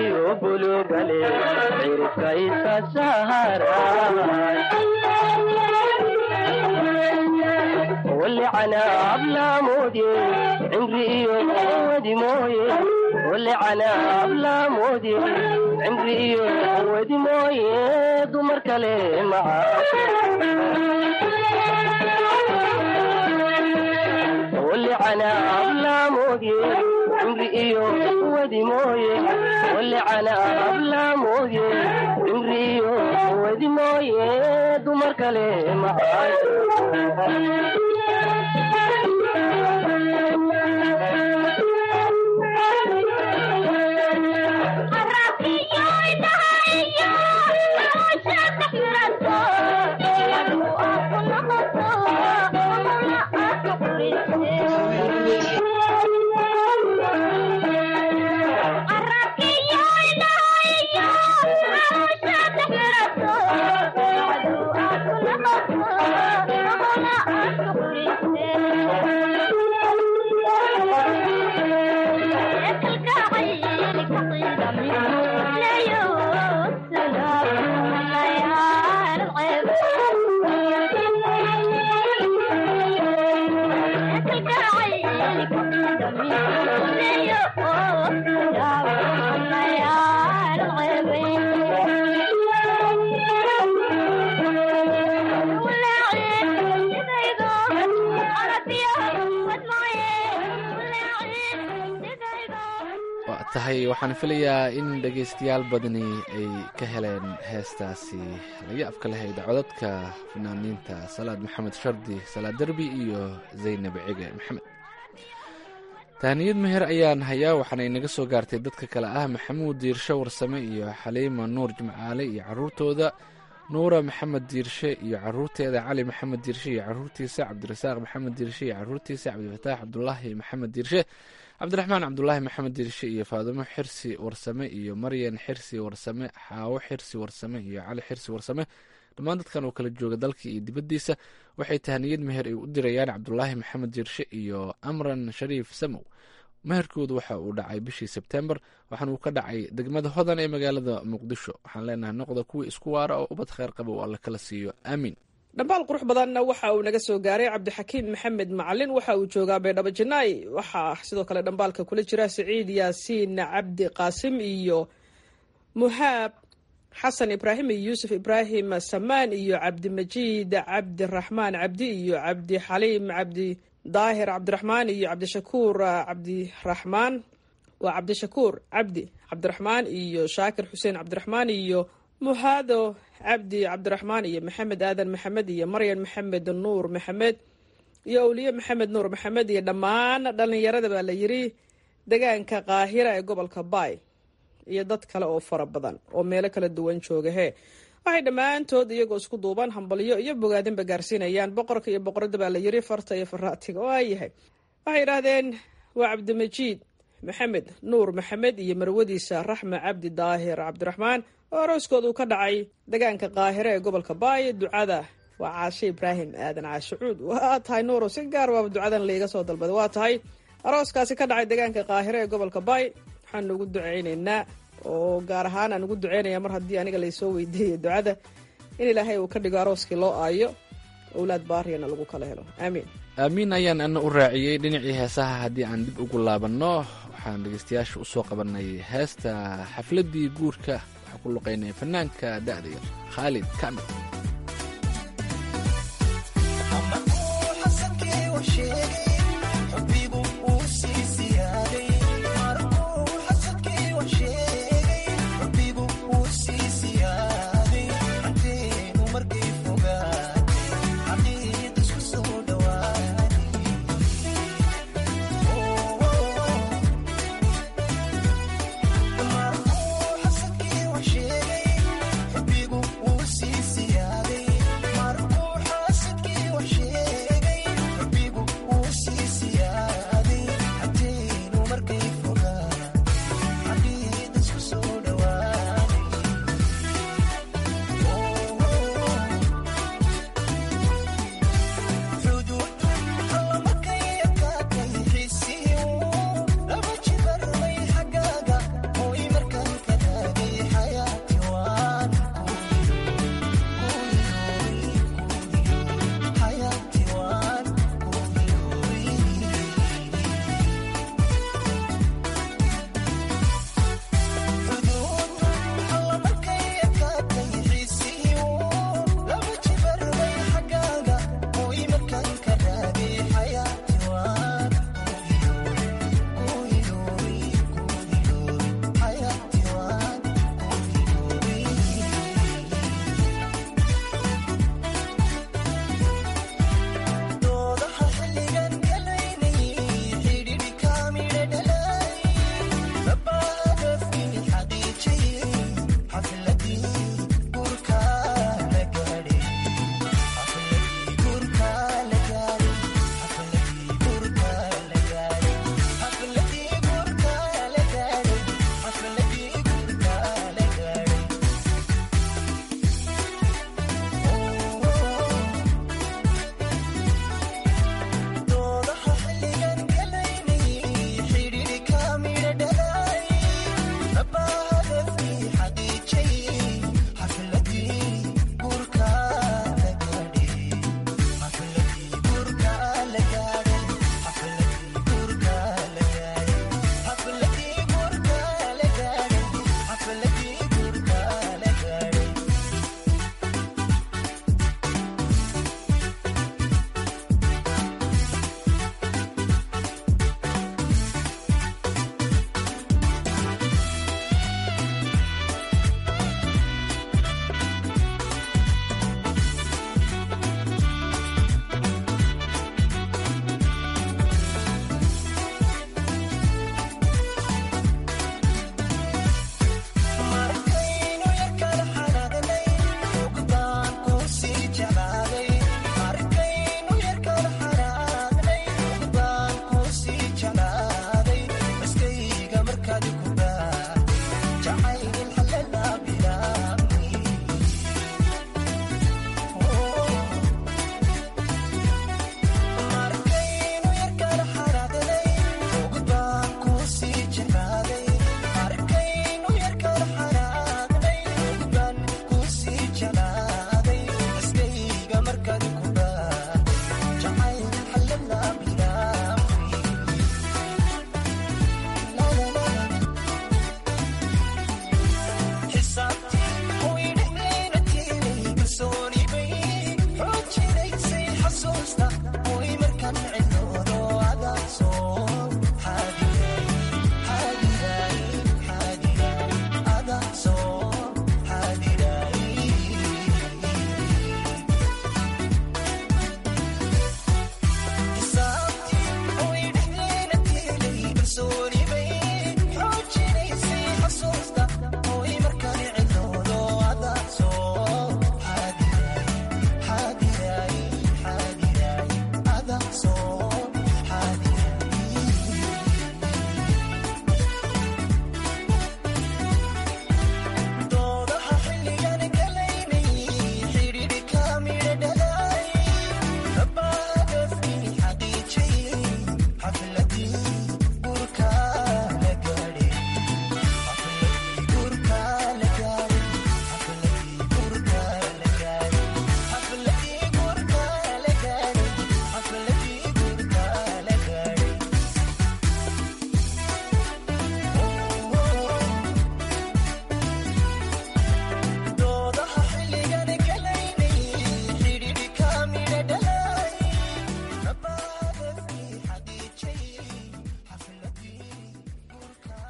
وبلوغلي عرف عيسى سهران واللي عناب لا مودي عمري ودي مويه واللي عناب لا مودي عمري ودي مويه دمر كلي معاك واللي عناب لا مودي عمري ودي مويه واللي عناب لا مودي عمري ودي مويه دمر كلي معاك tahay waxaan filayaa in dhegaystayaal badani ay ka heleen heestaasi layaabka lahayd codadka fanaaniinta salaad maxamed shardi salaad derbi iyo zaynab cige maxamed. tahniyad meher ayaan hayaa waxaana inaga soo gaartay dadka kale ah maxamuud diirshe warsame iyo xaliima nuur jimcaale iyo caruurtooda, nuura maxamed diirshe iyo caruurteeda, cali maxamed diirshe iyo caruurtiisa, cabdirasaaq maxamed diirshe iyo caruurtiisa, cabdifataax cabdulaahi maxamed diirshe, cabdiraxmaan cabdulaahi maxamed diirshe iyo faadimo xirsi warsame iyo maryan xirsi warsame, xaawo xirsi warsame iyo cali xirsi warsame. dhammaan dadkan oo kala jooga dalka iyo dibaddiisa waxay tahniyad meher ay u dirayaan cabdulaahi maxamed diirshe iyo amran shariif samow. meherkoodu waxa uu dhacay bishii sebtembar waxaana uu ka dhacay degmada hodan ee magaalada muqdisho. waxaan leenahay noqda kuwii isku waara oo ubad kheyr qaba oo alla kala siiyo aamiin. dhambaal qurux badanna waxa uu naga soo gaaray cabdixakiim maxamed macalin, waxa uu joogaa baydhabo janaay. waxaa sidoo kale dhambaalka kula jira siciid yaasiin cabdi qaasim iyo muhaab xasan ibraahim iyo yuusuf ibraahim samaan iyo cabdimajiid cabdiraxmaan cabdi iyo cabdixaliim cabdi daahir cabdiraxmaan iyo cabdishakuur cabdiraxmaan waa cabdishakuur cabdi cabdiraxmaan iyo shaakir xuseen cabdiraxmaan iyo muhaado cabdi cabdiraxmaan iyo maxamed aadan maxamed iyo maryan maxamed nuur maxamed iyo awliye maxamed nuur maxamed iyo dhammaan dhallinyarada baa la yiri degaanka qaahira ee gobolka baay iyo dad kale oo fara badan oo meelo kala duwan jooga. waxay dhammaantood iyagoo isku duuban hambalyo iyo bogaadinba gaarsiinayaan boqorka iyo boqorada baa la yiri farta iyo faraatiga oo yahay. waxay yidhaahdeen waa cabdimajiid maxamed nuur maxamed iyo marwadiisa raxme cabdi daahir cabdiraxmaan oo arooskooda uu ka dhacay degaanka qaahire ee gobolka baay. ducada waa caashe ibraahim aadan caashucuud. waa tahay nuuro si gaar waaba ducadan layga soo dalbaday. waa tahay arooskaasi ka dhacay degaanka qaahire ee gobolka baay. waxaan ugu duceynaynaa oo gaar ahaan aan ugu duceynaya mar haddii aniga laysoo weydiiyay ducada in ilaahay uu ka dhigo arooskii loo aayo owlaad baariyana lagu kala helo aamiin. aamiin ayaan ana u raaciyey. dhinacii heesaha haddii aan dib ugu laabanno waxaan dhegaystayaasha usoo qabanay heesta xafladii guurka. waxaa ku luqaynaya fanaanka da'da yar khaalid kamil. Marco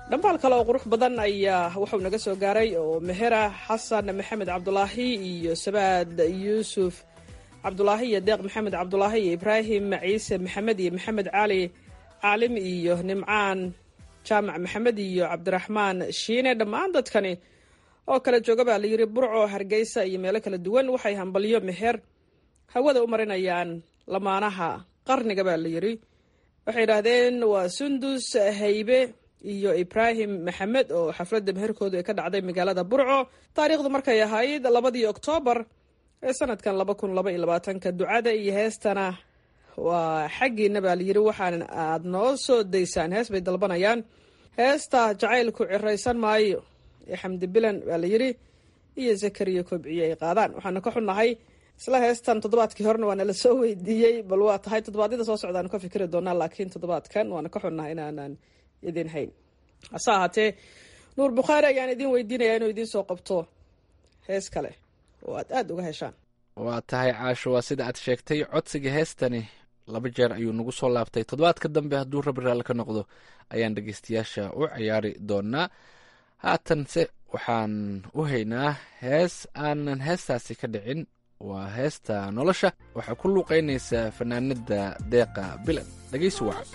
dhambaal kale oo qurux badan ayaa wuxuu naga soo gaaray oo mehera xasan maxamed cabdulaahi iyo sabaad yuusuf cabdulaahi iyo deeq maxamed cabdulaahi iyo ibraahim ciise maxamed iyo maxamed cali caalim iyo nimcaan jaamac maxamed iyo cabdiraxmaan shiine dhammaan dadkani oo kala jooga baa layidhi burco hargeysa iyo meelo kala duwan waxay hambalyo meher hawada u marinayaan lamaanaha qarniga baa layidhi waxay yidhaahdeen waa sundus haybe iyo ibraahim maxamed oo xafladda meherkoodu ay ka dhacday magaalada burco taariikhdu markay ahayd 2 Oktoobar ee sanadkan 2022 ducada iyo heestana waa xaggiina baa layidhi waxaan aad noo soo daysaan hees bay dalbanayaan heesta jacaylku ciraysan maayo ee xamdi bilan baa layidhi iyo zakariya kobciye ay qaadaan waxaana ka xunnahay isla heestan toddobaadkii horena waana la soo weydiiyey bal waa tahay toddobaadyada soo socdaanu ka fikiri doonaa laakiin toddobaadkan waana ka xunnahay inaanan idin hayn hase ahaatee nuur bukhaari ayaan idin weydiinaya inuu idiin soo qabto hees kale oo aad uga heshaan waa tahay caasho waa sida aad sheegtay codsiga heestani 2 jeer ayuu nagu soo laabtay toddobaadka dambe hadduu rabi raalli ka noqdo ayaan dhegeystayaasha u ciyaari doonaa haatanse waxaan u haynaa hees aanan heestaasi ka dhicin waa heesta nolosha waxaa ku luuqaynaysa fanaanada deeqa bilan dhegeysi wacan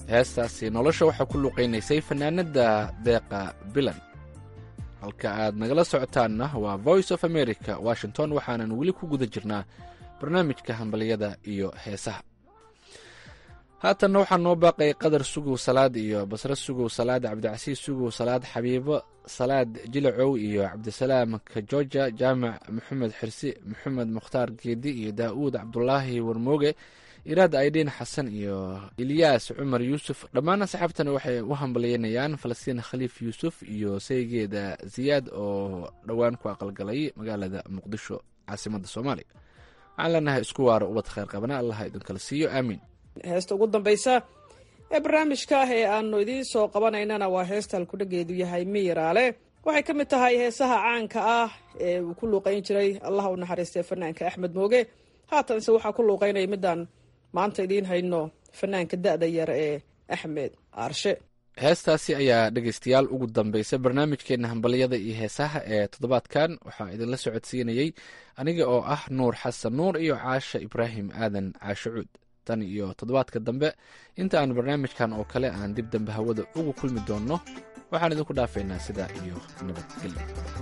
heestaasi nolosha waxaa ku luuqaynaysay fanaanada deeqa bilan. halka aad nagala socotaanna waa voice of america washington, waxaanan weli ku guda jirnaa barnaamijka hambaliyada iyo heesaha. haatanna waxaa noo baaqay qadar sugow salaad iyo basre sugow salaad, cabdicasiis sugow salaad, xabiibo salaad jilacow iyo cabdisalaam kajoja, jaamac maxamed xirsi, maxamed mukhtaar geedi iyo daa'uud cabdulaahi warmooge, iraad aydhiin xasan iyo ilyaas cumar yuusuf. dhammaan asxaabtana waxay u hambalyeynayaan falastiin khaliif yuusuf iyo saygeeda ziyaad oo dhowaan ku aqalgalay magaalada muqdisho caasimadda soomaaliya. waxaan leenahay isku waaro ubad khayr qabana, allah idinkala siiyo, aamiin. heesta ugu dambaysa ee barnaamijka ah ee aanu idiin soo qabanaynana waa heesta halkudhageedu yahay miiraale. waxay ka mid tahay heesaha caanka ah ee uu ku luuqayn jiray allah u naxariistay fanaanka axmed mooge. haatanse waxaa ku luuqaynaya midaan maanta idiin hayno fanaanka da'da yar ee axmed aarshe. heestaasi ayaa dhegaystayaal ugu dambaysa barnaamijkeenna hambaliyada iyo heesaha ee toddobaadkan. waxaa idinla socodsiinayey aniga oo ah nuur xasan nuur iyo caasha ibraahim aadan caashe cuud. tan iyo toddobaadka dambe inta aan barnaamijkan oo kale aan dib dambe hawada ugu kulmi doonno, waxaan idinku dhaafaynaa sidaa iyo nabadgelyo.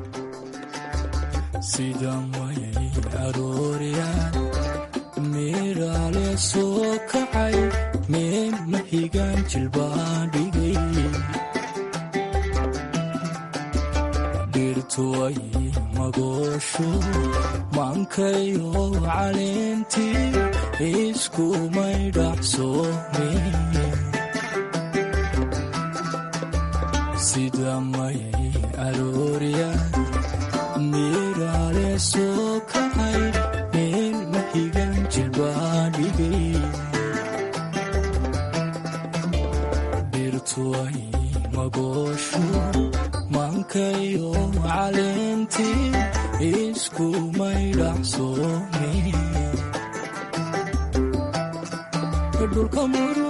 miiraale soo kacay meel mahigaan jilbaan dhigay, dhirtuway magoosho maankayo caleentii iskumay dhacsoome, sida mayay arooriyaan miiraale soo kacay meel mahigaan jilbaan dhigay, dhirtuway magoosho maankayo caleentii iskumay dhacsoome, dhulka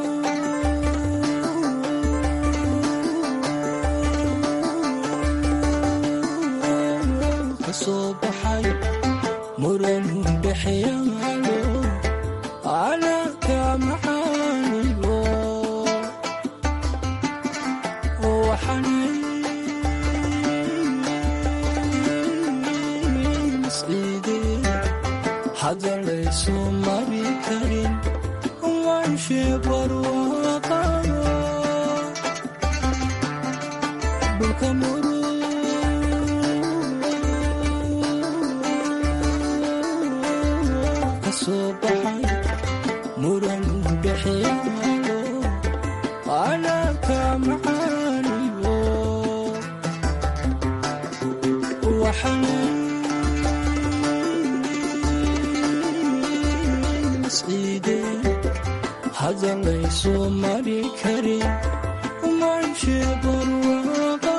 ka soo baxay muran dhexyaalo calaaka macaanigo waxanisciide hadalayso mari karin wanshe barwaaqo dhulka soo baxay muran dhexyaalo calaaka macaanigo waxanisciide hadalayso mari karin wanshe barwaaqo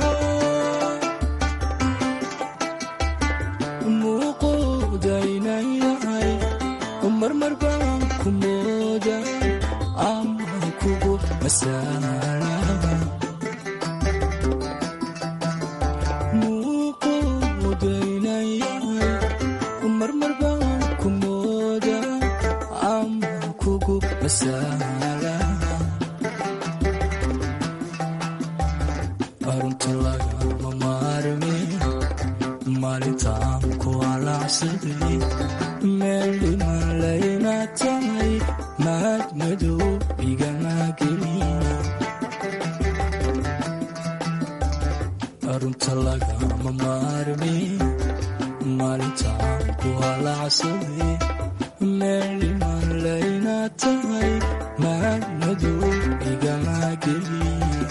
muuqoodaynayahay marmar baan ku mooda ama kugu masaala, muuqoodaynayahay marmar baan ku mooda ama kugu masaala, arunta lagama maarme maalintaan ku alacsaday meel dhiman layna tahay maad madow igama gelin, arunta lagama maarme maalintaan ku alacsaday meel dhiman layna tahay maad madow igama gelin.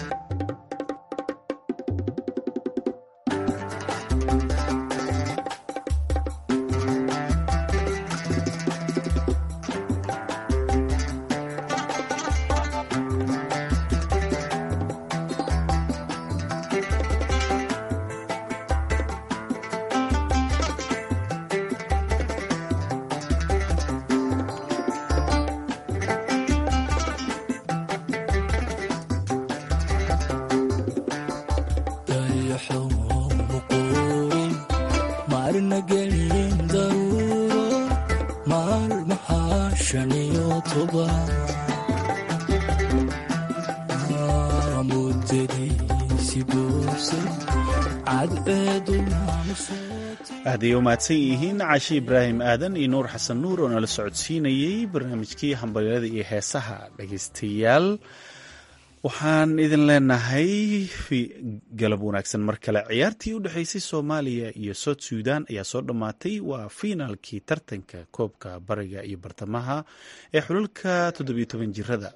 aaday u mahadsan yihiin caashi ibraahim aadan iyo nuur xasan nuur oo nala socodsiinayey barnaamijkii hambalyada iyo heesaha. dhegaystayaal waxaan idin leenahay galab wanaagsan mar kale. ciyaartii u dhexaysay soomaaliya iyo south sudan ayaa soo dhammaatay. waa fiinaalkii tartanka koobka bariga iyo bartamaha ee xulalka 17 jirada.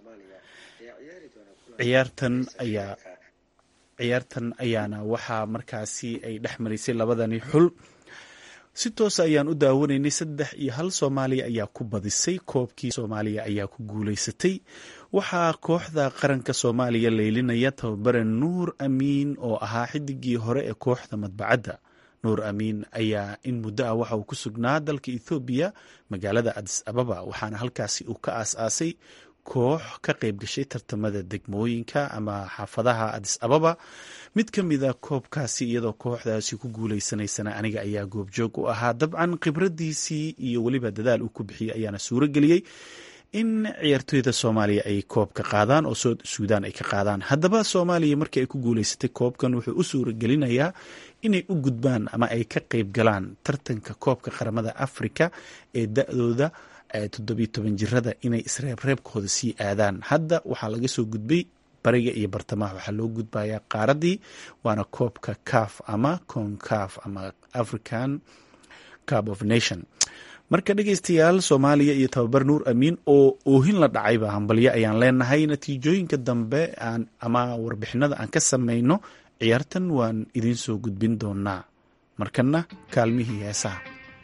ciyaartan ayaana waxaa markaasi ay dhex marisay labadani xul. si toosa ayaan u daawanaynay 3-1 soomaaliya ayaa ku badisay. koobkii soomaaliya ayaa ku guulaysatay. waxaa kooxda qaranka soomaaliya leylinaya tababare nuur amiin oo ahaa xidigii hore ee kooxda madbacadda. nuur amiin ayaa in muddo ah waxa uu ku sugnaa dalka ethoobiya magaalada adis ababa, waxaana halkaasi uu ka aas-aasay koox ka qayb gashay tartamada degmooyinka ama xaafadaha adis ababa. mid ka mida koobkaasi iyadoo kooxdaasi ku guuleysanaysana aniga ayaa goobjoog u ahaa. dabcan khibradiisii iyo weliba dadaal uu ku bixiyey ayaana suuro geliyey in ciyaartoyda soomaaliya ay koob ka qaadaan oo south sudan ay ka qaadaan. haddaba soomaaliya markii ay ku guuleysatay koobkan wuxuu u suuro gelinayaa inay u gudbaan ama ay ka qayb galaan tartanka koobka qaramada afrika ee da-dooda 17 jirada inay isreebreebkooda sii aadaan. hadda waxaa laga soo gudbay bariga iyo bartamaha, waxaa loo gudbayaa qaaradii, waana koobka caf ama concaf ama african cup of nation. marka dhegaystayaal, soomaaliya iyo tababar nuur amiin oo oohin la dhacayba hambalyo ayaan leenahay. natiijooyinka dambe ama warbixinada aan ka samayno ciyaartan waan idiin soo gudbin doonaa. markana kaalmihii heesaha.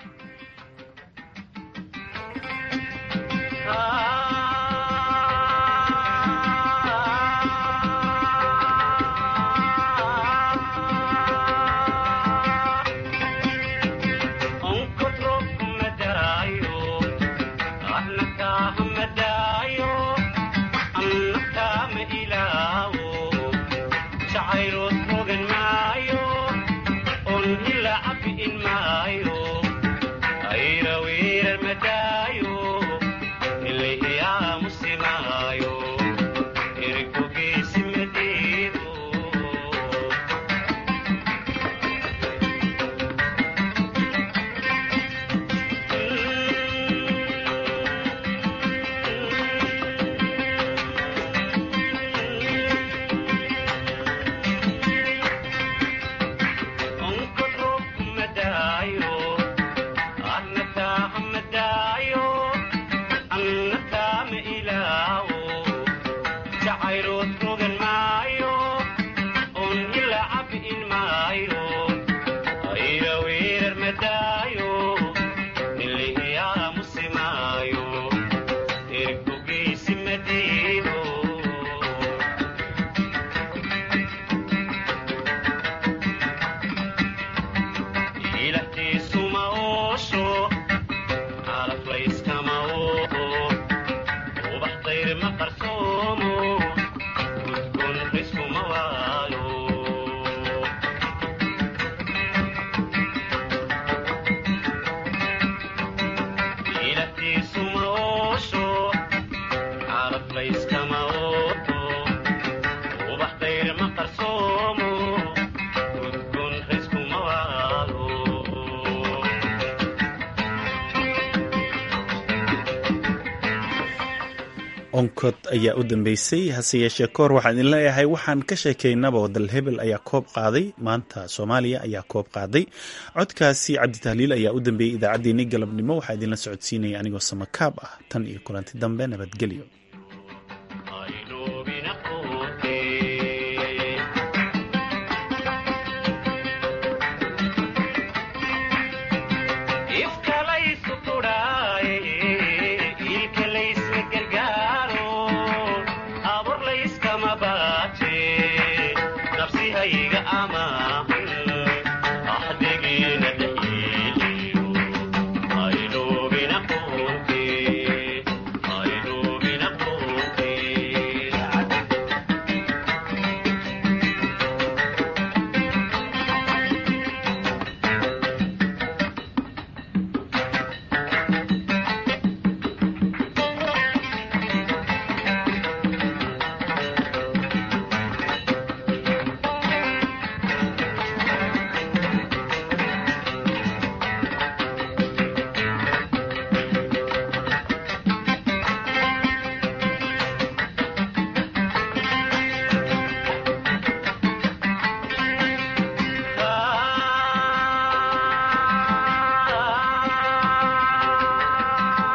onkod ayaa u dambeysay. hase yeeshee koor waxaan idin leeyahay waxaan ka sheekaynaba wadal hebel ayaa koob qaaday. maanta soomaaliya ayaa koob qaaday. codkaasi cabditahliil ayaa u dambeeyey idaacaddeenii galabnimo. waxaa idinla socodsiinaya anigoo samakaab ah. tan iyo kulanti dambe nabadgelyo.